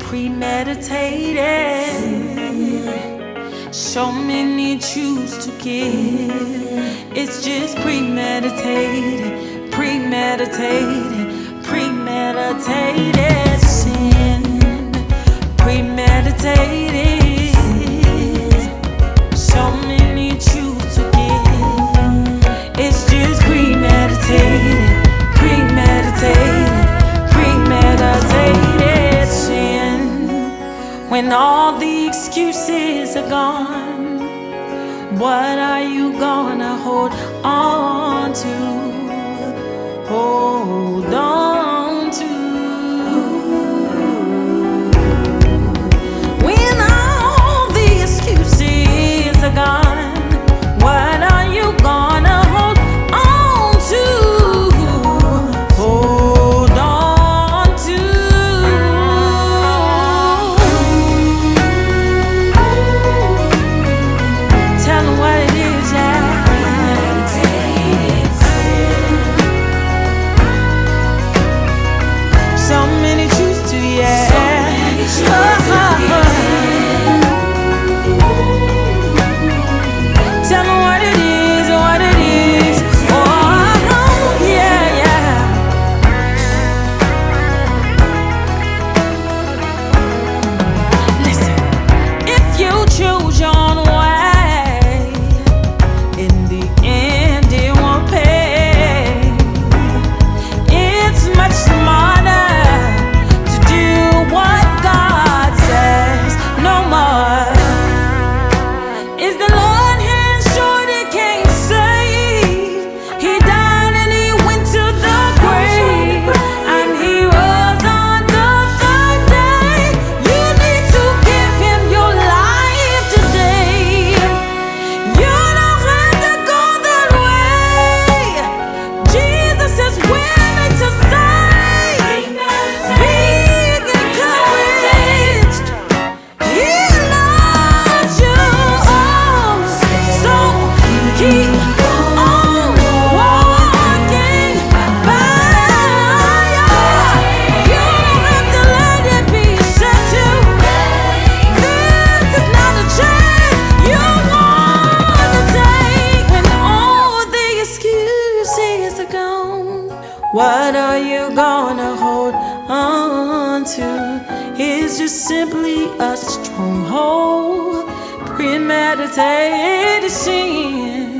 premeditated. So many choose to give. It's just premeditated, premeditated, premeditated sin. Premeditated. So many choose to give. It's just premeditated, premeditated, premeditated sin. When all the excuses are gone, what are you gonna hold on to? Hold on to. When all the excuses are gone, what are you gonna hold on to? Hold on to. Tell them what it is, yeah. So many choose to, yeah. Tell them what it is, what it is. Oh, yeah, yeah. Listen, if you choose your own way, in the end it won't pay. It's much smarter to do what God says. No more. Is the Lord hand short? It can't save. He died and he went to the grave, and he rose on the third day. You need to give him your life today. You don't have to go that way. Jesus is willing to save. Be encouraged. He loves you. So keep on walking by. You don't have to let it be said to. This is not a chance you want to take. When all the excuses are gone, what are you gonna hold on to? It's just simply a stronghold, premeditated sin.